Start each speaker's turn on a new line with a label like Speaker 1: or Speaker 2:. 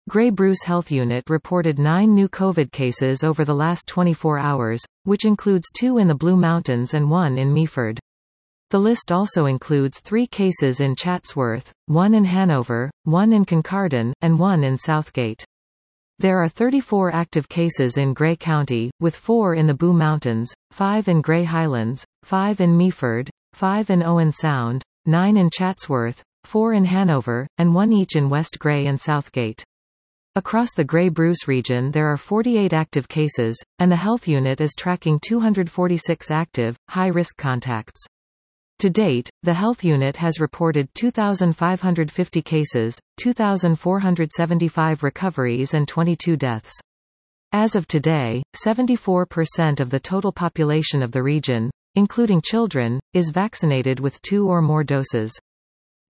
Speaker 1: Grey Bruce Health Unit reported 9 new COVID cases over the last 24 hours, which includes 2 in the Blue Mountains and 1 in Meaford. The list also includes 3 cases in Chatsworth, 1 in Hanover, 1 in Kincardine, and 1 in Southgate. There are 34 active cases in Grey County, with 4 in the Blue Mountains, 5 in Grey Highlands, 5 in Meaford, 5 in Owen Sound, 9 in Chatsworth, 4 in Hanover, and 1 each in West Grey and Southgate. Across the Grey Bruce region there are 48 active cases, and the health unit is tracking 246 active, high-risk contacts. To date, the health unit has reported 2,550 cases, 2,475 recoveries and 22 deaths. As of today, 74% of the total population of the region, including children, is vaccinated with 2 or more doses.